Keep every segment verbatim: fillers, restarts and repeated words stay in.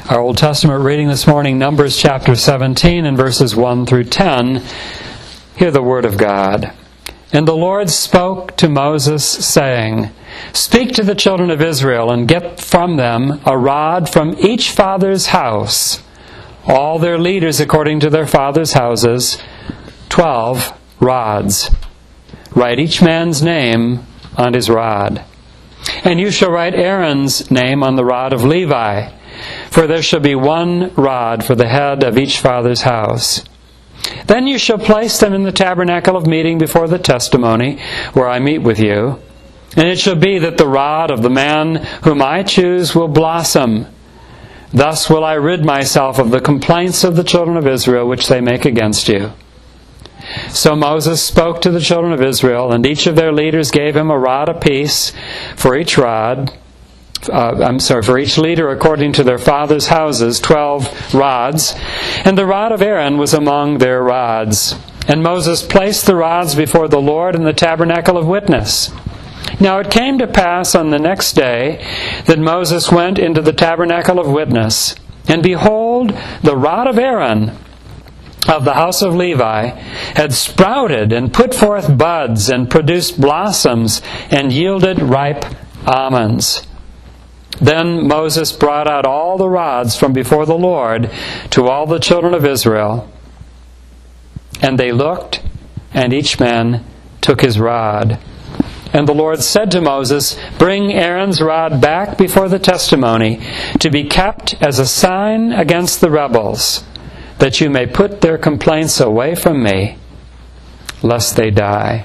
Our Old Testament reading this morning, Numbers chapter seventeen and verses one through ten. Hear the word of God. And the Lord spoke to Moses, saying, Speak to the children of Israel, and get from them a rod from each father's house, all their leaders according to their fathers' houses, twelve rods. Write each man's name on his rod. And you shall write Aaron's name on the rod of Levi, for there shall be one rod for the head of each father's house. Then you shall place them in the tabernacle of meeting before the testimony, where I meet with you. And it shall be that the rod of the man whom I choose will blossom. Thus will I rid myself of the complaints of the children of Israel which they make against you. So Moses spoke to the children of Israel, and each of their leaders gave him a rod apiece for each rod. Uh, I'm sorry, for each leader according to their fathers' houses, twelve rods. And the rod of Aaron was among their rods. And Moses placed the rods before the Lord in the tabernacle of witness. Now it came to pass on the next day that Moses went into the tabernacle of witness. And behold, the rod of Aaron of the house of Levi had sprouted and put forth buds and produced blossoms and yielded ripe almonds. Then Moses brought out all the rods from before the Lord to all the children of Israel. And they looked, and each man took his rod. And the Lord said to Moses, Bring Aaron's rod back before the testimony, to be kept as a sign against the rebels, that you may put their complaints away from me, lest they die.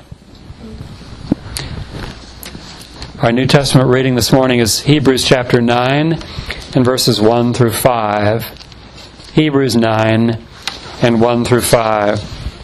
Our New Testament reading this morning is Hebrews chapter nine and verses one through five. Hebrews nine and one through five.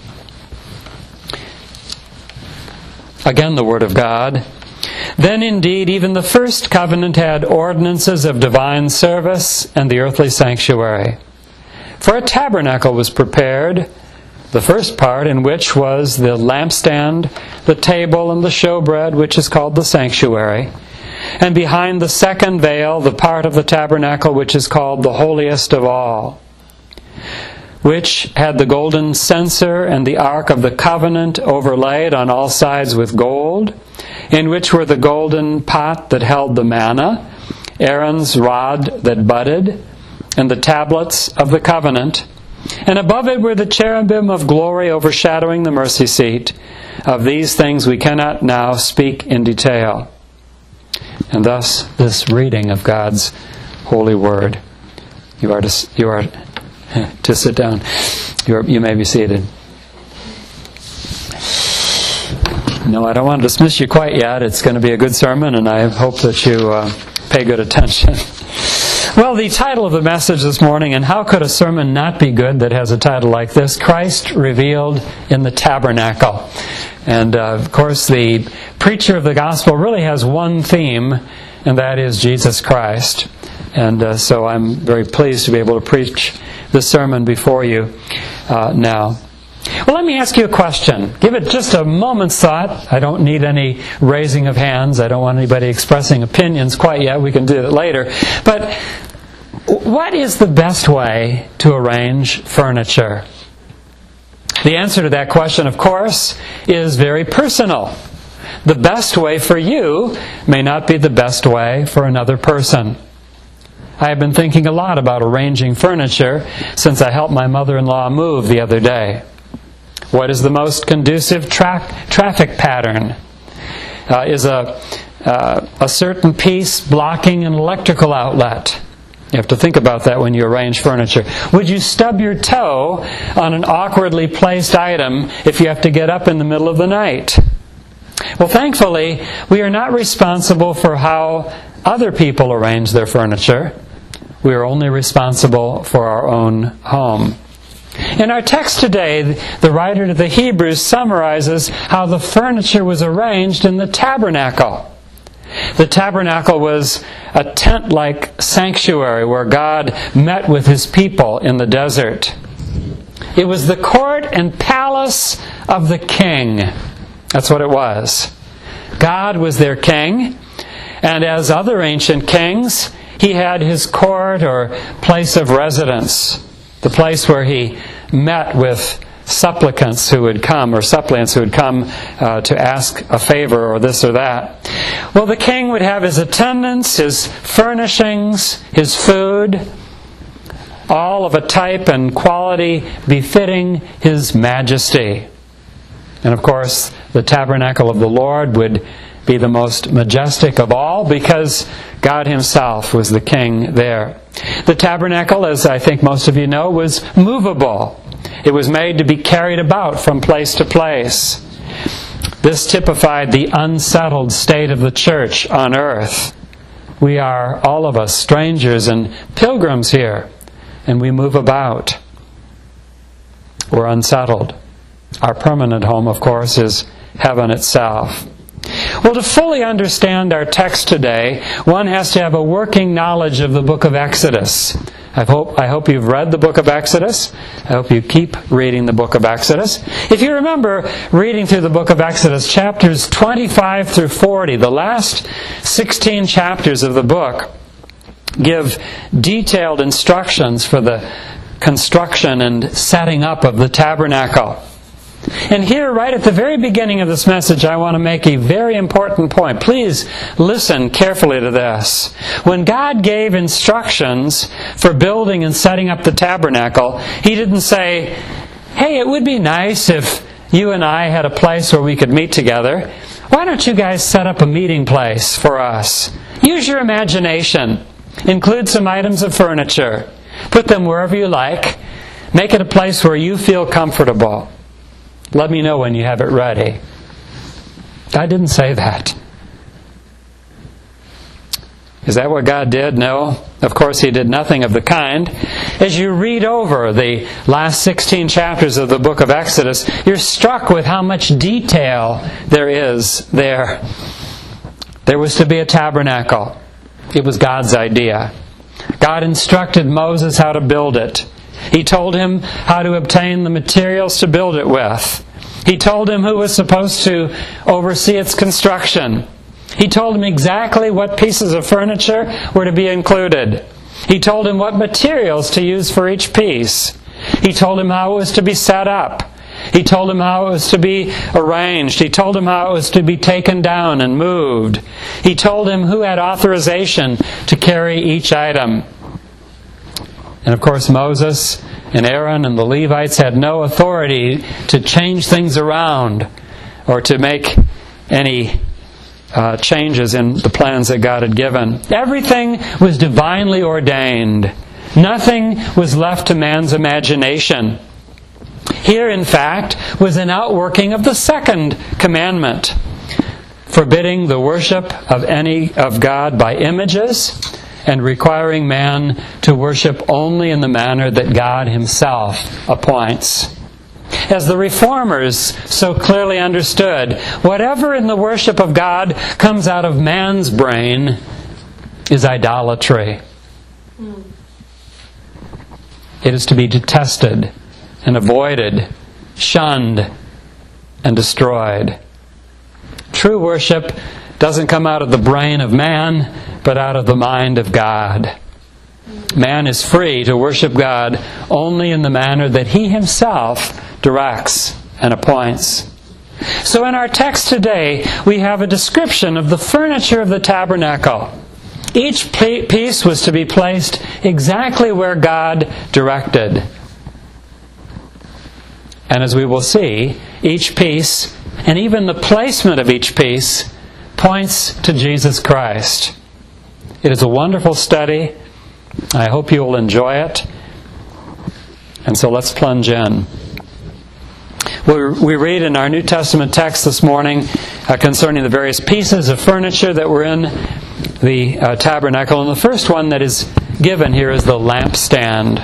Again, the Word of God. Then indeed even the first covenant had ordinances of divine service and the earthly sanctuary. For a tabernacle was prepared, the first part in which was the lampstand, the table, and the showbread, which is called the sanctuary. And behind the second veil, the part of the tabernacle which is called the holiest of all, which had the golden censer and the ark of the covenant overlaid on all sides with gold, in which were the golden pot that held the manna, Aaron's rod that budded, and the tablets of the covenant. And above it were the cherubim of glory overshadowing the mercy seat. Of these things we cannot now speak in detail. And thus this reading of God's holy word. You are to, you are to sit down. You, are, you may be seated. No, I don't want to dismiss you quite yet. It's going to be a good sermon, and I hope that you uh, pay good attention. Well, the title of the message this morning, and how could a sermon not be good that has a title like this? Christ Revealed in the Tabernacle. And uh, of course, the preacher of the gospel really has one theme, and that is Jesus Christ. And uh, so I'm very pleased to be able to preach this sermon before you uh, now. Well, let me ask you a question. Give it just a moment's thought. I don't need any raising of hands. I don't want anybody expressing opinions quite yet. We can do it later. But what is the best way to arrange furniture? The answer to that question, of course, is very personal. The best way for you may not be the best way for another person. I have been thinking a lot about arranging furniture since I helped my mother-in-law move the other day. What is the most conducive tra- traffic pattern? Uh, is a, uh, a certain piece blocking an electrical outlet? You have to think about that when you arrange furniture. Would you stub your toe on an awkwardly placed item if you have to get up in the middle of the night? Well, thankfully, we are not responsible for how other people arrange their furniture. We are only responsible for our own home. In our text today, the writer to the Hebrews summarizes how the furniture was arranged in the tabernacle. The tabernacle was a tent-like sanctuary where God met with His people in the desert. It was the court and palace of the king. That's what it was. God was their king, and as other ancient kings, He had his court or place of residence, the place where he met with supplicants who would come, or suppliants who would come uh, to ask a favor or this or that. Well, the king would have his attendants, his furnishings, his food, all of a type and quality befitting his majesty. And of course, the tabernacle of the Lord would be the most majestic of all because God Himself was the king there. The tabernacle, as I think most of you know, was movable. It was made to be carried about from place to place. This typified the unsettled state of the church on earth. We are, all of us, strangers and pilgrims here, and we move about. We're unsettled. Our permanent home, of course, is heaven itself. Well, to fully understand our text today, one has to have a working knowledge of the book of Exodus. I hope, I hope you've read the book of Exodus. I hope you keep reading the book of Exodus. If you remember reading through the book of Exodus, chapters twenty-five through forty, the last sixteen chapters of the book, give detailed instructions for the construction and setting up of the tabernacle. And here, right at the very beginning of this message, I want to make a very important point. Please listen carefully to this. When God gave instructions for building and setting up the tabernacle, He didn't say, hey, it would be nice if you and I had a place where we could meet together. Why don't you guys set up a meeting place for us? Use your imagination. Include some items of furniture. Put them wherever you like. Make it a place where you feel comfortable. Let me know when you have it ready. God didn't say that. Is that what God did? No. Of course, He did nothing of the kind. As you read over the last sixteen chapters of the book of Exodus, you're struck with how much detail there is there. There was to be a tabernacle. It was God's idea. God instructed Moses how to build it. He told him how to obtain the materials to build it with. He told him who was supposed to oversee its construction. He told him exactly what pieces of furniture were to be included. He told him what materials to use for each piece. He told him how it was to be set up. He told him how it was to be arranged. He told him how it was to be taken down and moved. He told him who had authorization to carry each item. And of course, Moses and Aaron and the Levites had no authority to change things around or to make any uh, changes in the plans that God had given. Everything was divinely ordained. Nothing was left to man's imagination. Here, in fact, was an outworking of the second commandment, forbidding the worship of any of God by images, and requiring man to worship only in the manner that God Himself appoints. As the Reformers so clearly understood, whatever in the worship of God comes out of man's brain is idolatry. It is to be detested and avoided, shunned, and destroyed. True worship doesn't come out of the brain of man, but out of the mind of God. Man is free to worship God only in the manner that He Himself directs and appoints. So in our text today, we have a description of the furniture of the tabernacle. Each piece was to be placed exactly where God directed. And as we will see, each piece, and even the placement of each piece, points to Jesus Christ. It is a wonderful study. I hope you will enjoy it. And so let's plunge in. We read in our New Testament text this morning uh, concerning the various pieces of furniture that were in the uh, tabernacle. And the first one that is given here is the lampstand.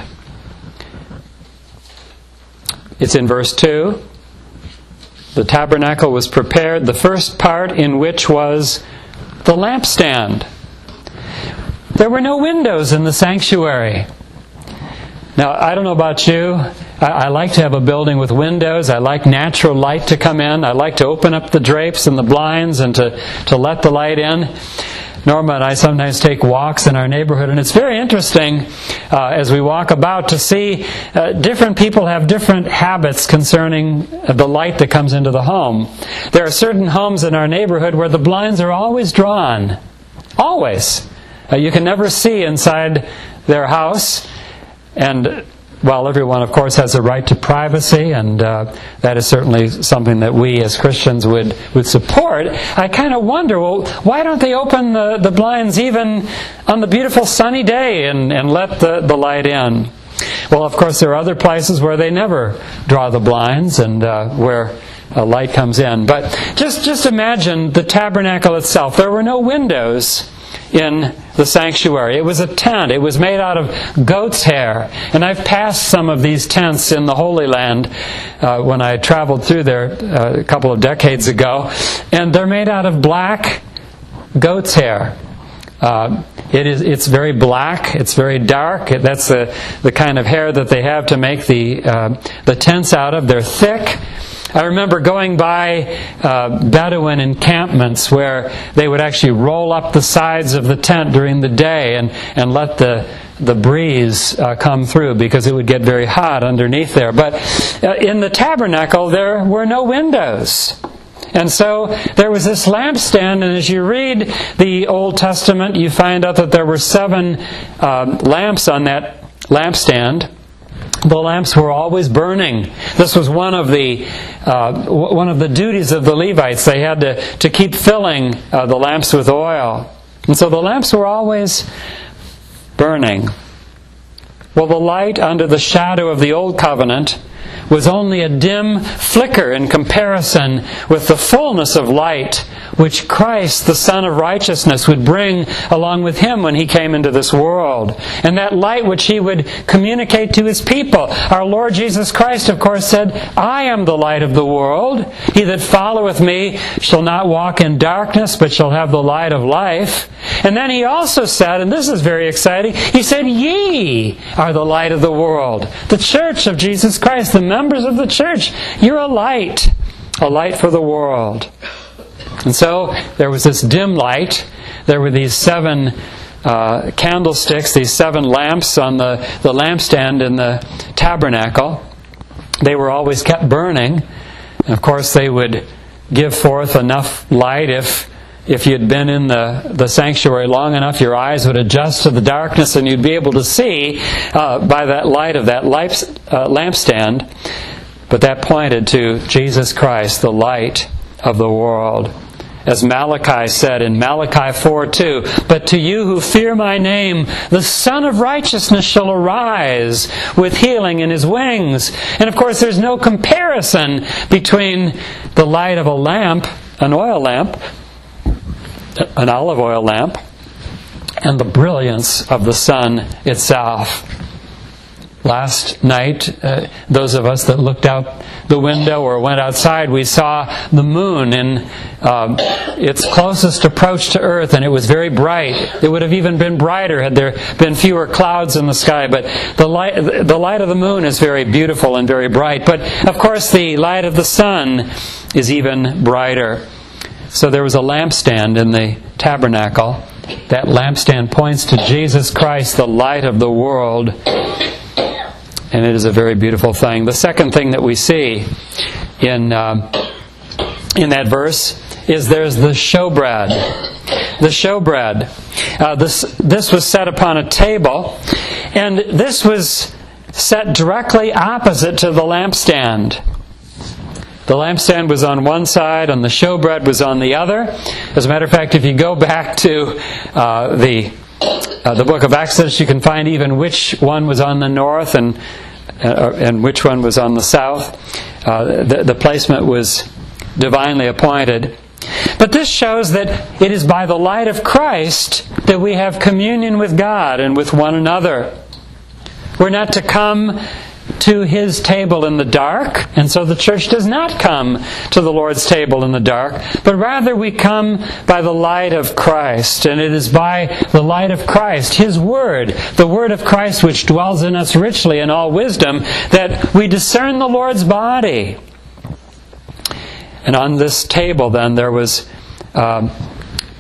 It's in verse two. The tabernacle was prepared, the first part in which was the lampstand. There were no windows in the sanctuary. Now, I don't know about you. I, I like to have a building with windows. I like natural light to come in. I like to open up the drapes and the blinds and to, to let the light in. Norma and I sometimes take walks in our neighborhood, and it's very interesting uh, as we walk about to see uh, different people have different habits concerning the light that comes into the home. There are certain homes in our neighborhood where the blinds are always drawn. Always. Uh, you can never see inside their house, and while everyone, of course, has a right to privacy, and uh, that is certainly something that we as Christians would, would support, I kind of wonder, well, why don't they open the, the blinds even on the beautiful sunny day and, and let the, the light in? Well, of course, there are other places where they never draw the blinds and uh, where a light comes in. But just, just imagine the tabernacle itself. There were no windows in the sanctuary. It was a tent. It was made out of goat's hair. And I've passed some of these tents in the Holy Land uh, when I traveled through there uh, a couple of decades ago. And they're made out of black goat's hair. Uh, it is, it's very black. It's very dark. It, that's the, the kind of hair that they have to make the, uh, the tents out of. They're thick. I remember going by uh, Bedouin encampments where they would actually roll up the sides of the tent during the day and, and let the the breeze uh, come through because it would get very hot underneath there. But uh, in the tabernacle there were no windows. And so there was this lampstand, and as you read the Old Testament, you find out that there were seven uh, lamps on that lampstand. The lamps were always burning. This was one of the uh, one of the duties of the Levites. They had to, to keep filling uh, the lamps with oil. And so the lamps were always burning. Well, the light under the shadow of the Old Covenant was only a dim flicker in comparison with the fullness of light which Christ, the Son of Righteousness, would bring along with Him when He came into this world. And that light which He would communicate to His people. Our Lord Jesus Christ, of course, said, I am the light of the world. He that followeth me shall not walk in darkness, but shall have the light of life. And then He also said, and this is very exciting, He said, ye are the light of the world. The church of Jesus Christ, the members of the church, you're a light. A light for the world. And so there was this dim light. There were these seven uh, candlesticks, these seven lamps on the, the lampstand in the tabernacle. They were always kept burning. And of course, they would give forth enough light if if you'd been in the, the sanctuary long enough, your eyes would adjust to the darkness and you'd be able to see uh, by that light of that lamp, uh, lampstand. But that pointed to Jesus Christ, the light of the world. As Malachi said in Malachi four two, but to you who fear my name, the Son of Righteousness shall arise with healing in His wings. And of course there's no comparison between the light of a lamp, an oil lamp, an olive oil lamp, and the brilliance of the sun itself. Last night, uh, those of us that looked out the window or went outside, we saw the moon in um, its closest approach to Earth, and it was very bright. It would have even been brighter had there been fewer clouds in the sky. But the light, the light of the moon is very beautiful and very bright. But of course, the light of the sun is even brighter. So there was a lampstand in the tabernacle. That lampstand points to Jesus Christ, the light of the world. And it is a very beautiful thing. The second thing that we see in uh, in that verse is there's the showbread. The showbread. Uh, this this was set upon a table, and this was set directly opposite to the lampstand. The lampstand was on one side, and the showbread was on the other. As a matter of fact, if you go back to uh, the uh, the book of Exodus, you can find even which one was on the north and uh, and which one was on the south. Uh, the, the placement was divinely appointed. But this shows that it is by the light of Christ that we have communion with God and with one another. We're not to come to His table in the dark, and so the church does not come to the Lord's table in the dark, but rather we come by the light of Christ, and it is by the light of Christ, His Word, the Word of Christ which dwells in us richly in all wisdom, that we discern the Lord's body. And on this table then there was um,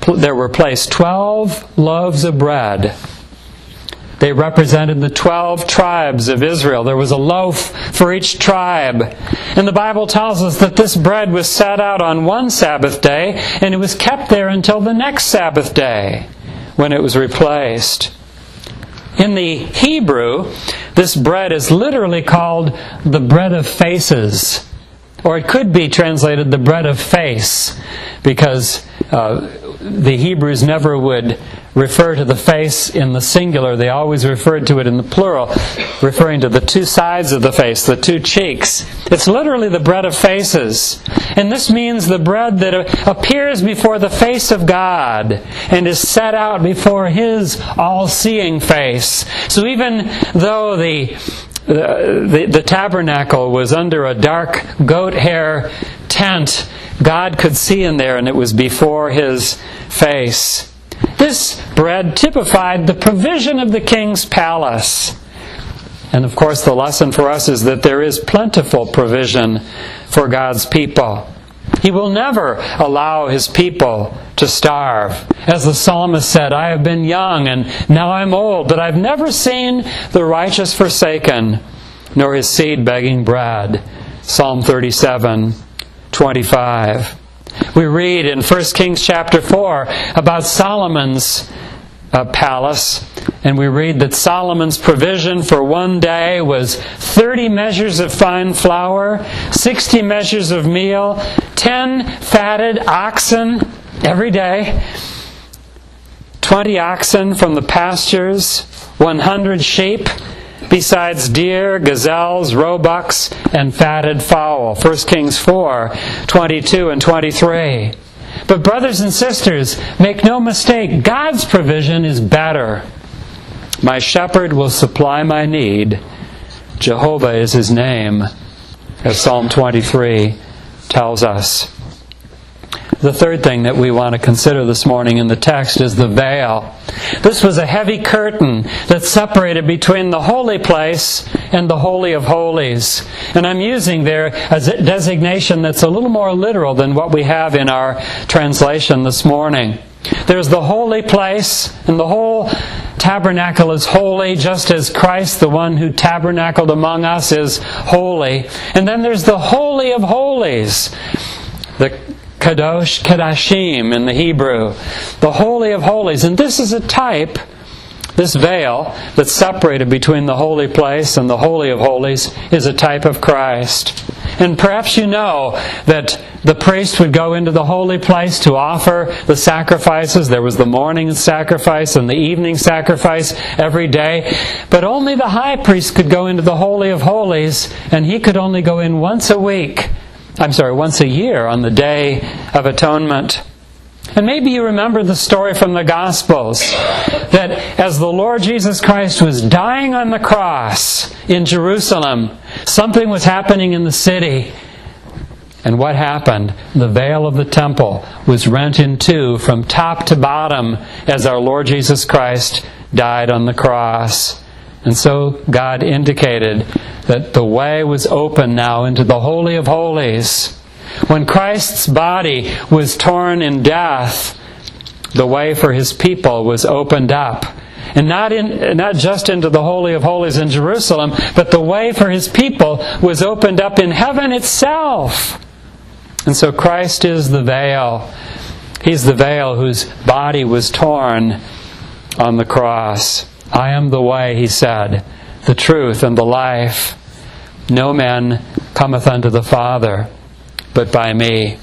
there were placed twelve loaves of bread. They represented the twelve tribes of Israel. There was a loaf for each tribe. And the Bible tells us that this bread was set out on one Sabbath day, and it was kept there until the next Sabbath day, when it was replaced. In the Hebrew, this bread is literally called the bread of faces. Or it could be translated the bread of face, because uh, the Hebrews never would refer to the face in the singular. They always referred to it in the plural, referring to the two sides of the face, the two cheeks. It's literally the bread of faces. And this means the bread that appears before the face of God and is set out before His all-seeing face. So even though the The, the, the tabernacle was under a dark goat hair tent, God could see in there, and it was before His face. This bread typified the provision of the king's palace. And of course, the lesson for us is that there is plentiful provision for God's people. He will never allow His people to starve. As the psalmist said, I have been young and now I'm old, but I've never seen the righteous forsaken, nor his seed begging bread. Psalm thirty-seven, twenty-five. We read in First Kings chapter four about Solomon's uh, palace, and we read that Solomon's provision for one day was thirty measures of fine flour, sixty measures of meal, ten fatted oxen every day, twenty oxen from the pastures, one hundred sheep, besides deer, gazelles, roebucks, and fatted fowl. First Kings four, twenty-two and twenty-three. But brothers and sisters, make no mistake, God's provision is better. My shepherd will supply my need. Jehovah is His name, as Psalm twenty-three tells us. The third thing that we want to consider this morning in the text is the veil. This was a heavy curtain that separated between the holy place and the Holy of Holies. And I'm using there a designation that's a little more literal than what we have in our translation this morning. There's the holy place, and the whole tabernacle is holy, just as Christ, the one who tabernacled among us, is holy. And then there's the Holy of Holies, the Kadosh, Kadashim in the Hebrew, the Holy of Holies. And this is a type, this veil that's separated between the holy place and the Holy of Holies is a type of Christ. And perhaps you know that the priest would go into the holy place to offer the sacrifices. There was the morning sacrifice and the evening sacrifice every day. But only the high priest could go into the Holy of Holies, and he could only go in once a week. I'm sorry, once a year on the Day of Atonement. And maybe you remember the story from the Gospels, that as the Lord Jesus Christ was dying on the cross in Jerusalem, something was happening in the city. And what happened? The veil of the temple was rent in two from top to bottom as our Lord Jesus Christ died on the cross. And so God indicated that the way was open now into the Holy of Holies. When Christ's body was torn in death, the way for His people was opened up. And not in, not just into the Holy of Holies in Jerusalem, but the way for His people was opened up in heaven itself. And so Christ is the veil. He's the veil whose body was torn on the cross. I am the way, He said, the truth and the life. No man cometh unto the Father but by me.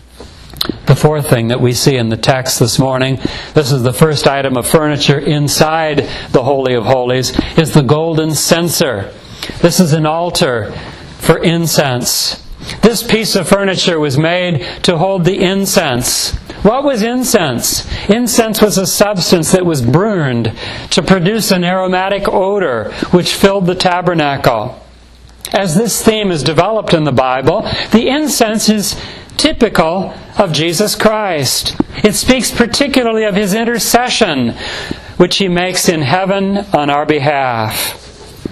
The fourth thing that we see in the text this morning, this is the first item of furniture inside the Holy of Holies, is the golden censer. This is an altar for incense. This piece of furniture was made to hold the incense. What was incense? Incense was a substance that was burned to produce an aromatic odor which filled the tabernacle. As this theme is developed in the Bible, the incense is typical of Jesus Christ. It speaks particularly of His intercession, which He makes in heaven on our behalf.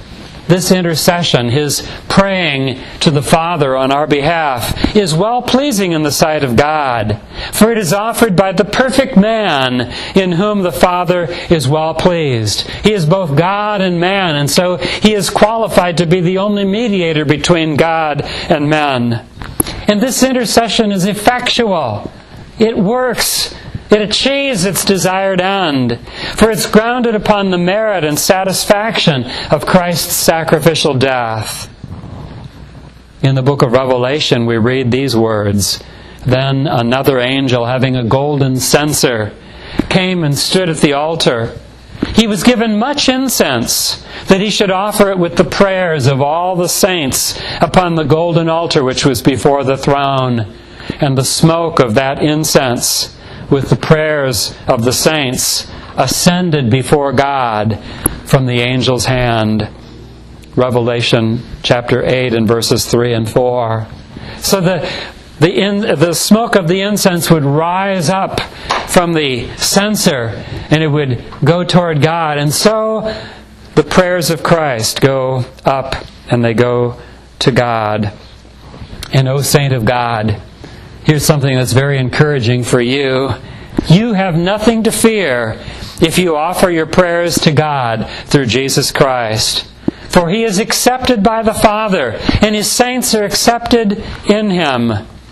this intercession, His praying to the Father on our behalf, is well-pleasing in the sight of God. For it is offered by the perfect man in whom the Father is well-pleased. He is both God and man, and so He is qualified to be the only mediator between God and men. And this intercession is effectual. It works. It achieves its desired end, for it's grounded upon the merit and satisfaction of Christ's sacrificial death. In the book of Revelation, we read these words, "Then another angel, having a golden censer, came and stood at the altar. He was given much incense, that he should offer it with the prayers of all the saints upon the golden altar which was before the throne. And the smoke of that incense, with the prayers of the saints, ascended before God from the angel's hand." Revelation chapter eight and verses three and four. So the the, in, the smoke of the incense would rise up from the censer, and it would go toward God. And so the prayers of Christ go up, and they go to God. And O saint of God, here's something that's very encouraging for you. You have nothing to fear if you offer your prayers to God through Jesus Christ. For He is accepted by the Father, and His saints are accepted in Him.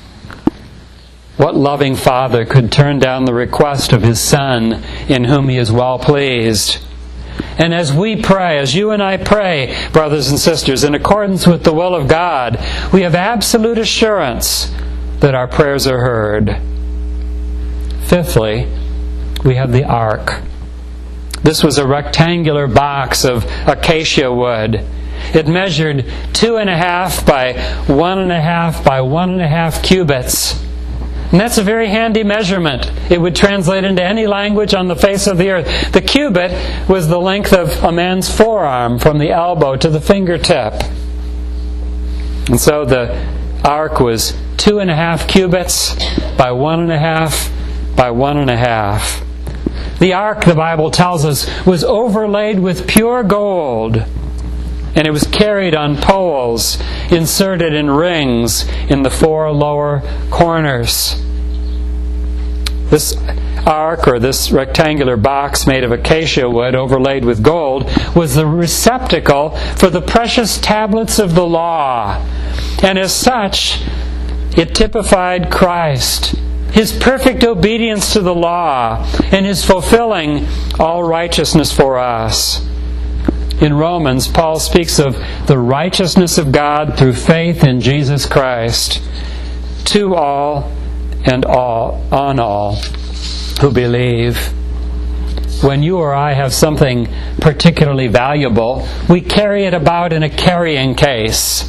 What loving Father could turn down the request of His Son, in whom He is well pleased? And as we pray, as you and I pray, brothers and sisters, in accordance with the will of God, we have absolute assurance that our prayers are heard. Fifthly, we have the ark. This was a rectangular box of acacia wood. It measured two and a half by one and a half by one and a half cubits. And that's a very handy measurement. It would translate into any language on the face of the earth. The cubit was the length of a man's forearm from the elbow to the fingertip. And so the ark was two and a half cubits by one and a half by one and a half. The ark, the Bible tells us, was overlaid with pure gold, and it was carried on poles inserted in rings in the four lower corners. This ark, or this rectangular box made of acacia wood overlaid with gold, was the receptacle for the precious tablets of the law. And as such, it typified Christ, His perfect obedience to the law, and His fulfilling all righteousness for us. In Romans, Paul speaks of the righteousness of God through faith in Jesus Christ, to all and all on all who believe. When you or I have something particularly valuable, we carry it about in a carrying case.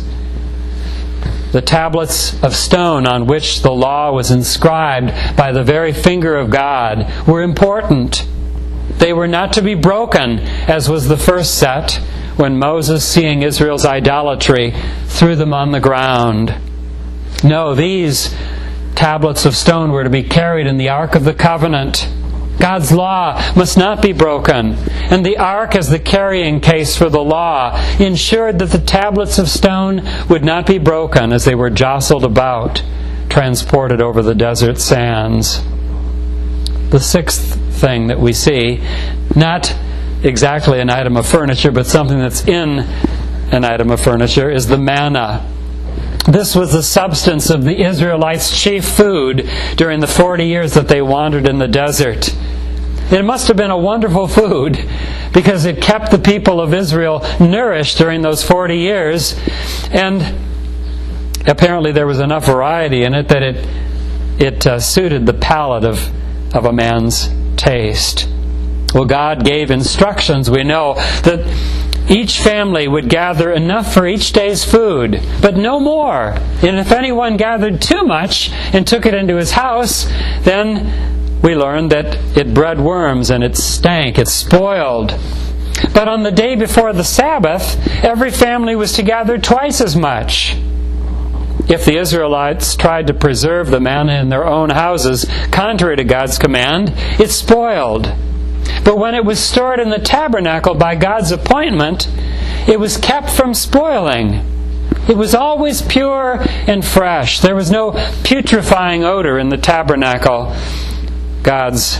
The tablets of stone on which the law was inscribed by the very finger of God were important. They were not to be broken, as was the first set, when Moses, seeing Israel's idolatry, threw them on the ground. No, these tablets of stone were to be carried in the Ark of the Covenant. God's law must not be broken. And the ark, as the carrying case for the law, ensured that the tablets of stone would not be broken as they were jostled about, transported over the desert sands. The sixth thing that we see, not exactly an item of furniture, but something that's in an item of furniture, is the manna. This was the substance of the Israelites' chief food during the forty years that they wandered in the desert. It must have been a wonderful food, because it kept the people of Israel nourished during those forty years, and apparently there was enough variety in it that it it uh, suited the palate of, of a man's taste. Well, God gave instructions, we know, that each family would gather enough for each day's food, but no more. And if anyone gathered too much and took it into his house, then we learned that it bred worms and it stank, it spoiled. But on the day before the Sabbath, every family was to gather twice as much. If the Israelites tried to preserve the manna in their own houses, contrary to God's command, it spoiled. But when it was stored in the tabernacle by God's appointment, it was kept from spoiling. It was always pure and fresh. There was no putrefying odor in the tabernacle, God's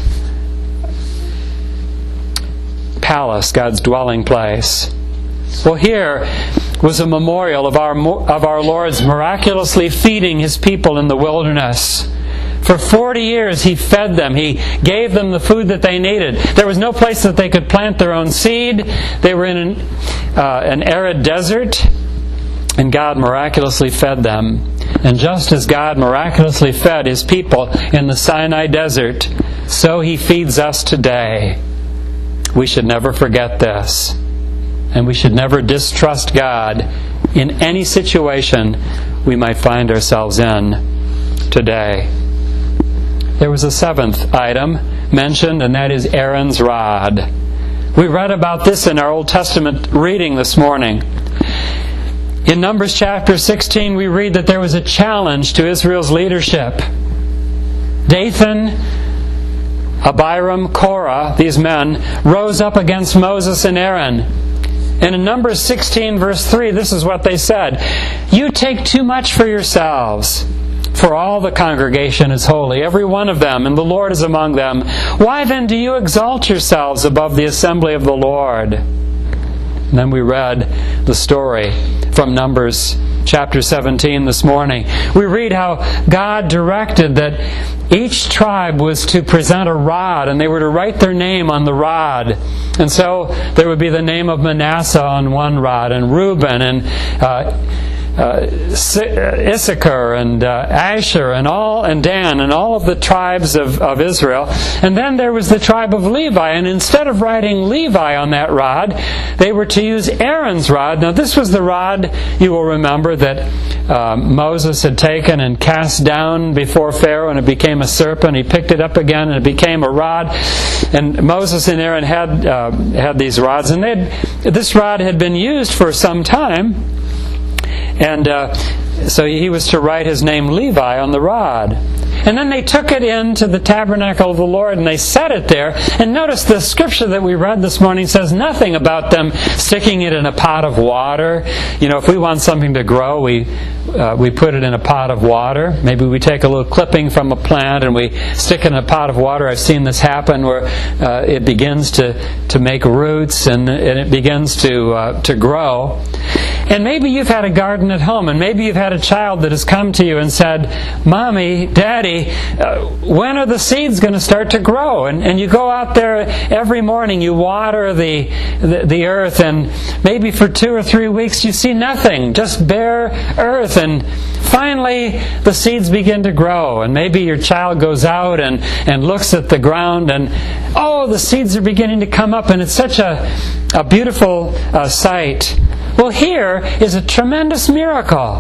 palace, God's dwelling place. Well, here was a memorial of our of our Lord's miraculously feeding His people in the wilderness. For forty years He fed them. He gave them the food that they needed. There was no place that they could plant their own seed. They were in an, uh, an arid desert, and God miraculously fed them. And just as God miraculously fed His people in the Sinai desert, so He feeds us today. We should never forget this. And we should never distrust God in any situation we might find ourselves in today. There was a seventh item mentioned, and that is Aaron's rod. We read about this in our Old Testament reading this morning. In Numbers chapter sixteen, we read that there was a challenge to Israel's leadership. Dathan, Abiram, Korah, these men, rose up against Moses and Aaron. And in Numbers sixteen, verse three, this is what they said. "You take too much for yourselves, for all the congregation is holy, every one of them, and the Lord is among them. Why then do you exalt yourselves above the assembly of the Lord?" And then we read the story from Numbers chapter seventeen this morning. We read how God directed that each tribe was to present a rod, and they were to write their name on the rod. And so there would be the name of Manasseh on one rod, and Reuben, and uh, uh, Issachar, and uh, Asher, and all, and Dan, and all of the tribes of, of Israel. And then there was the tribe of Levi, and instead of writing Levi on that rod, they were to use Aaron's rod. Now this was the rod, you will remember, that uh, Moses had taken and cast down before Pharaoh, and it became a serpent. He picked it up again, and it became a rod. And Moses and Aaron had uh, had these rods, and they'd, this rod had been used for some time. And uh, so he was to write his name Levi on the rod. And then they took it into the tabernacle of the Lord and they set it there. And notice the scripture that we read this morning says nothing about them sticking it in a pot of water. You know, if we want something to grow, we uh, we put it in a pot of water. Maybe we take a little clipping from a plant and we stick it in a pot of water. I've seen this happen where uh, it begins to, to make roots and, and it begins to uh, to grow. And maybe you've had a garden at home, and maybe you've had a child that has come to you and said, "Mommy, Daddy, uh, when are the seeds going to start to grow?" And, and you go out there every morning, you water the, the the earth, and maybe for two or three weeks you see nothing, just bare earth. And finally the seeds begin to grow, and maybe your child goes out and, and looks at the ground, and oh, the seeds are beginning to come up, and it's such a, a beautiful uh, sight. Well, here is a tremendous miracle.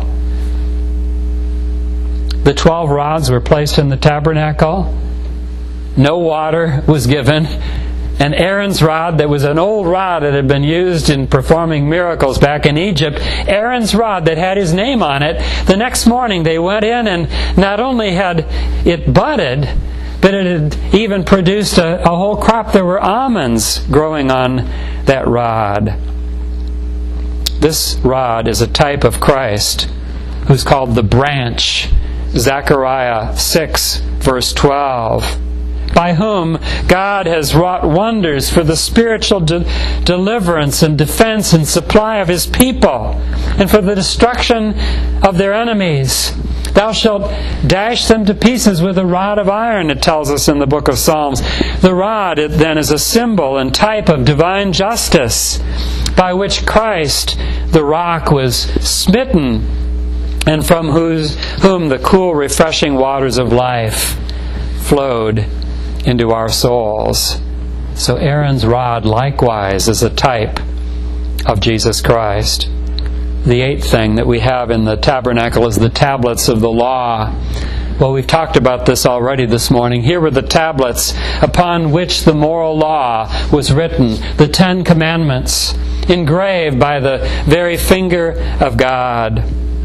The twelve rods were placed in the tabernacle. No water was given. And Aaron's rod, that was an old rod that had been used in performing miracles back in Egypt, Aaron's rod that had his name on it, the next morning they went in and not only had it budded, but it had even produced a, a whole crop. There were almonds growing on that rod. This rod is a type of Christ, who's called the branch. Zechariah six, verse twelve. By whom God has wrought wonders for the spiritual de- deliverance and defense and supply of His people, and for the destruction of their enemies. Thou shalt dash them to pieces with a rod of iron, it tells us in the book of Psalms. The rod, it then, is a symbol and type of divine justice, by which Christ, the rock, was smitten, and from whose, whom the cool, refreshing waters of life flowed into our souls. So Aaron's rod likewise is a type of Jesus Christ. The eighth thing that we have in the tabernacle is the tablets of the law. Well, we've talked about this already this morning. Here were the tablets upon which the moral law was written, the Ten Commandments, engraved by the very finger of God.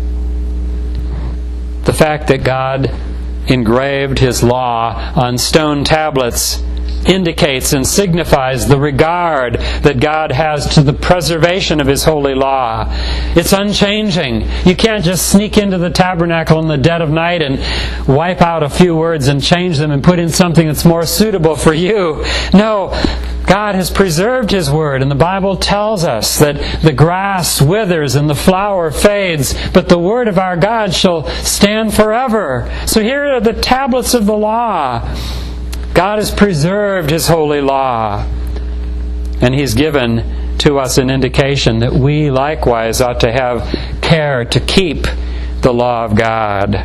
The fact that God engraved His law on stone tablets indicates and signifies the regard that God has to the preservation of His holy law. It's unchanging. You can't just sneak into the tabernacle in the dead of night and wipe out a few words and change them and put in something that's more suitable for you. No, God has preserved His Word, and the Bible tells us that the grass withers and the flower fades, but the Word of our God shall stand forever. So here are the tablets of the law. God has preserved His holy law, and He's given to us an indication that we likewise ought to have care to keep the law of God.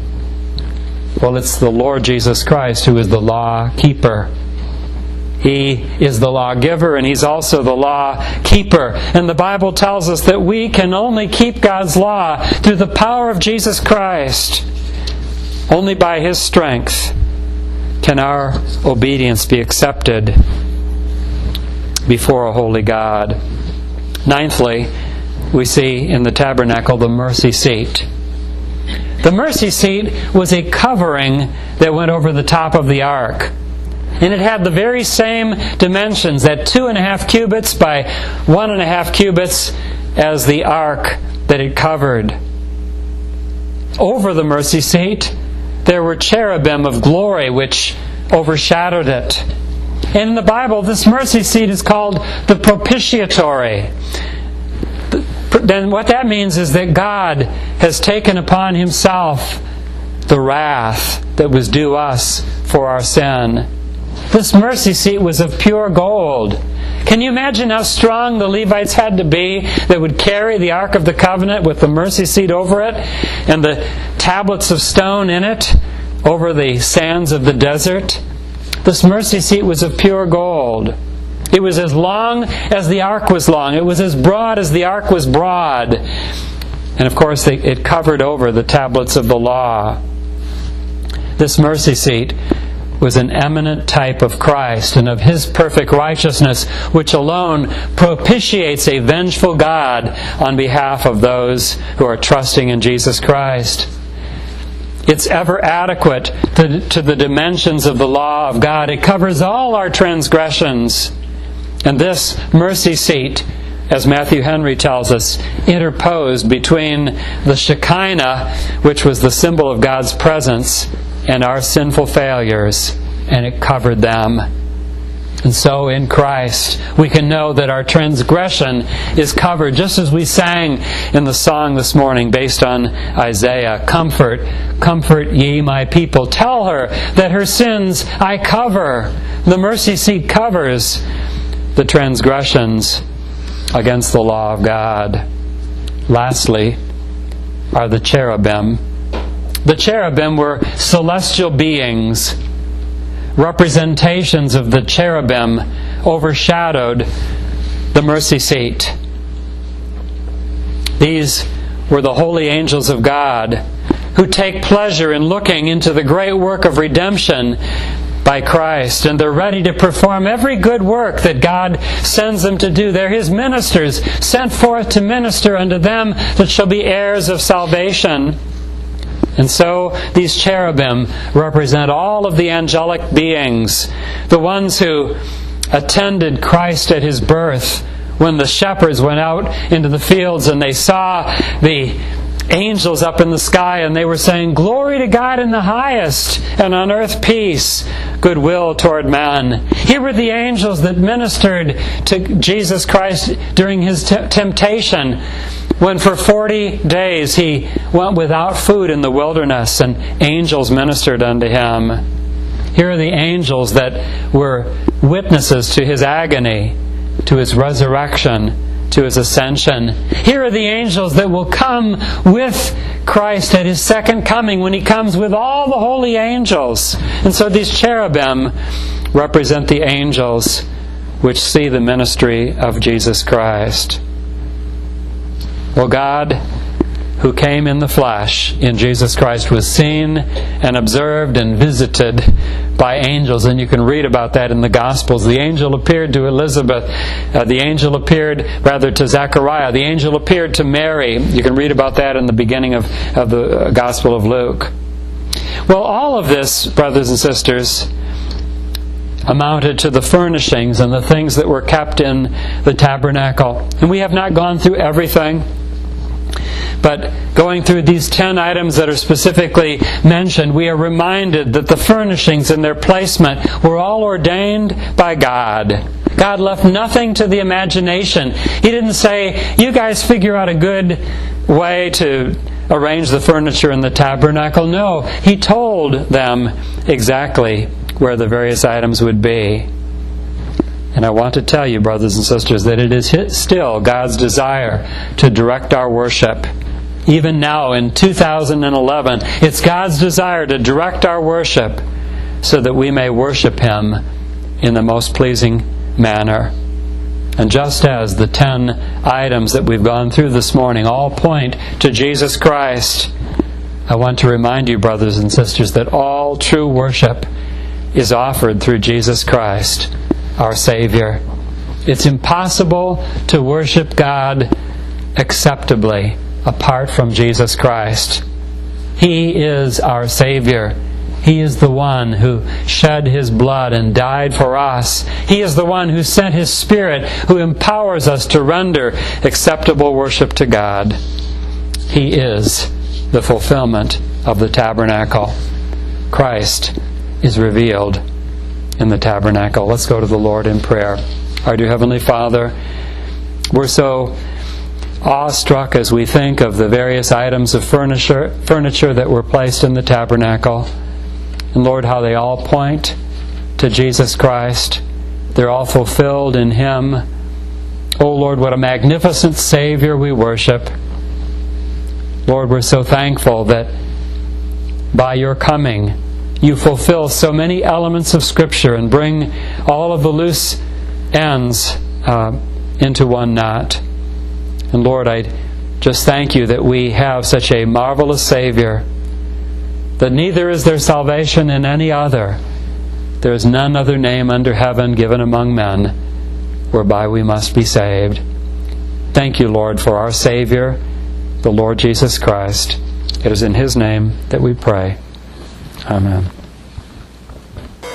Well, it's the Lord Jesus Christ who is the law keeper. He is the lawgiver, and He's also the law keeper. And the Bible tells us that we can only keep God's law through the power of Jesus Christ. Only by His strength can our obedience be accepted before a holy God. Ninthly, we see in the tabernacle the mercy seat. The mercy seat was a covering that went over the top of the ark. And it had the very same dimensions, at two and a half cubits by one and a half cubits, as the ark that it covered. Over the mercy seat, there were cherubim of glory which overshadowed it. And in the Bible, this mercy seat is called the propitiatory. Then what that means is that God has taken upon Himself the wrath that was due us for our sin. This mercy seat was of pure gold. Can you imagine how strong the Levites had to be that would carry the Ark of the Covenant with the mercy seat over it and the tablets of stone in it over the sands of the desert? This mercy seat was of pure gold. It was as long as the ark was long. It was as broad as the ark was broad. And of course, it covered over the tablets of the law. This mercy seat was an eminent type of Christ and of His perfect righteousness, which alone propitiates a vengeful God on behalf of those who are trusting in Jesus Christ. It's ever adequate to, to the dimensions of the law of God. It covers all our transgressions. And this mercy seat, as Matthew Henry tells us, interposed between the Shekinah, which was the symbol of God's presence, and our sinful failures, and it covered them. And so in Christ, we can know that our transgression is covered, just as we sang in the song this morning based on Isaiah. Comfort, comfort ye my people. Tell her that her sins I cover. The mercy seat covers the transgressions against the law of God. Lastly, are the cherubim. The cherubim were celestial beings. Representations of the cherubim overshadowed the mercy seat. These were the holy angels of God who take pleasure in looking into the great work of redemption by Christ, and they're ready to perform every good work that God sends them to do. They're His ministers, sent forth to minister unto them that shall be heirs of salvation. And so these cherubim represent all of the angelic beings, the ones who attended Christ at His birth when the shepherds went out into the fields and they saw the angels up in the sky and they were saying, "Glory to God in the highest, and on earth peace, goodwill toward men." Here were the angels that ministered to Jesus Christ during His t- temptation, when for forty days He went without food in the wilderness and angels ministered unto Him. Here are the angels that were witnesses to His agony, to His resurrection, to His ascension. Here are the angels that will come with Christ at His second coming, when He comes with all the holy angels. And so these cherubim represent the angels which see the ministry of Jesus Christ. Well, God, who came in the flesh in Jesus Christ, was seen and observed and visited by angels. And you can read about that in the Gospels. The angel appeared to Elizabeth. Uh, the angel appeared, rather, to Zechariah. The angel appeared to Mary. You can read about that in the beginning of, of the Gospel of Luke. Well, all of this, brothers and sisters, amounted to the furnishings and the things that were kept in the tabernacle. And we have not gone through everything, but going through these ten items that are specifically mentioned, we are reminded that the furnishings and their placement were all ordained by God. God left nothing to the imagination. He didn't say, you guys figure out a good way to arrange the furniture in the tabernacle. No, He told them exactly where the various items would be. And I want to tell you, brothers and sisters, that it is still God's desire to direct our worship. Even now in two thousand eleven, it's God's desire to direct our worship so that we may worship Him in the most pleasing manner. And just as the ten items that we've gone through this morning all point to Jesus Christ, I want to remind you, brothers and sisters, that all true worship is offered through Jesus Christ, our Savior. It's impossible to worship God acceptably apart from Jesus Christ. He is our Savior. He is the one who shed His blood and died for us. He is the one who sent His Spirit, who empowers us to render acceptable worship to God. He is the fulfillment of the tabernacle. Christ is revealed in the tabernacle. Let's go to the Lord in prayer. Our dear Heavenly Father, we're so awestruck as we think of the various items of furniture, furniture that were placed in the tabernacle. And Lord, how they all point to Jesus Christ. They're all fulfilled in Him. Oh Lord, what a magnificent Savior we worship. Lord, we're so thankful that by Your coming, You fulfill so many elements of Scripture and bring all of the loose ends uh, into one knot. And Lord, I just thank You that we have such a marvelous Savior, that neither is there salvation in any other. There is none other name under heaven given among men whereby we must be saved. Thank You, Lord, for our Savior, the Lord Jesus Christ. It is in His name that we pray. Amen.